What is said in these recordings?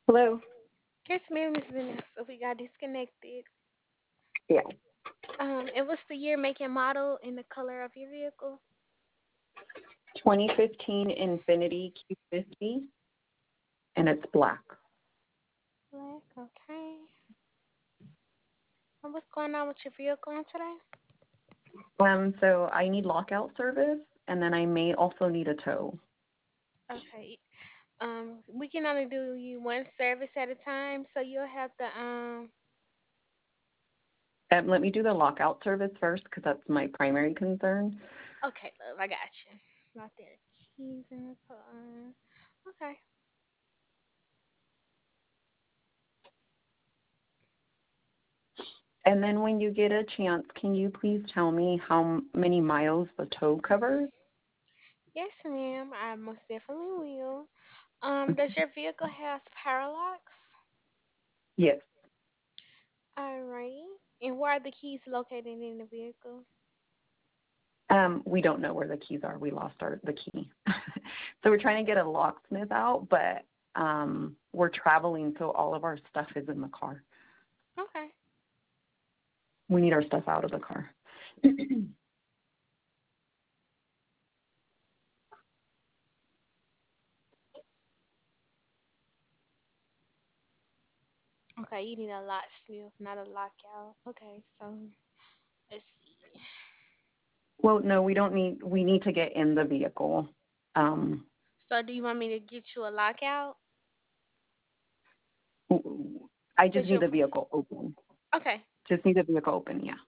Hello. Yes, ma'am, Miss Vanessa. We got disconnected. Yeah. And what's the year, make, and model, and the color of your vehicle? 2015 Infinity Q50, and it's black. Black. Okay. And what's going on with your vehicle on today? So I need lockout service, and then I may also need a tow. Okay. We can only do you one service at a time, so you'll have to Let me do the lockout service first, because that's my primary concern. Okay, love, I got you. Not there. Keys in the car. Okay. And then when you get a chance, can you please tell me how many miles the tow covers? Yes, ma'am. I most definitely will. Does your vehicle have power locks? Yes. Alrighty. And where are the keys located in the vehicle? We don't know where the keys are. We lost the key. So we're trying to get a locksmith out, but we're traveling, so all of our stuff is in the car. Okay. We need our stuff out of the car. Okay, you need a locksmith, not a lockout. Okay, so let's see. Well, no, we don't need. We need to get in the vehicle. Um, So do you want me to get you a lockout? I just Cause need you the vehicle open. okay. Just need the vehicle open. Yeah.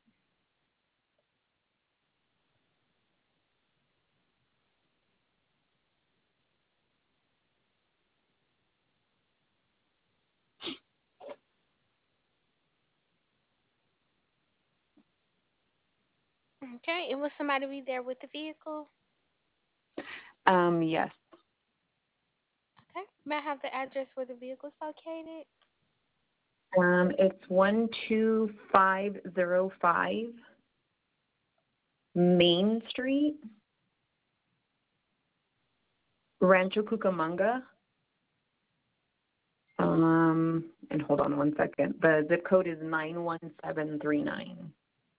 Okay, and will somebody be there with the vehicle? Yes. Okay. May I have the address where the vehicle's located? It's 12505 Main Street, Rancho Cucamonga. And hold on one second. The zip code is 91739.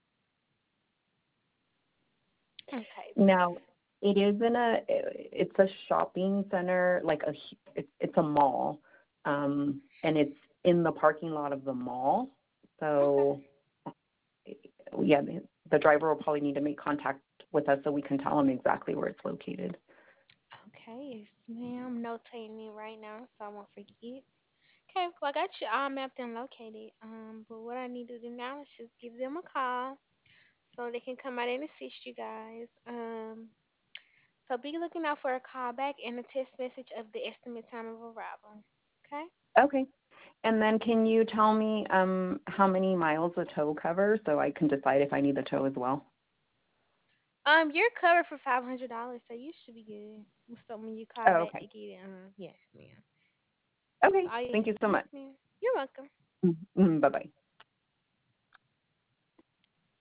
Okay. Now, it is it's a shopping center, like it's a mall, and it's in the parking lot of the mall. Okay. So, yeah, the driver will probably need to make contact with us so we can tell him exactly where it's located. Okay, yes, ma'am. Notating it right now so I won't forget. Okay, well I got you all mapped and located. But what I need to do now is just give them a call so they can come out and assist you guys. So be looking out for a call back and a text message of the estimate time of arrival. Okay? Okay. And then can you tell me how many miles the tow covers so I can decide if I need the tow as well? You're covered for $500, so you should be good. So when you call Oh, back okay. to get it, yes, ma'am. Okay. Oh, Thank you so yes, much. ma'am. You're welcome. Bye bye.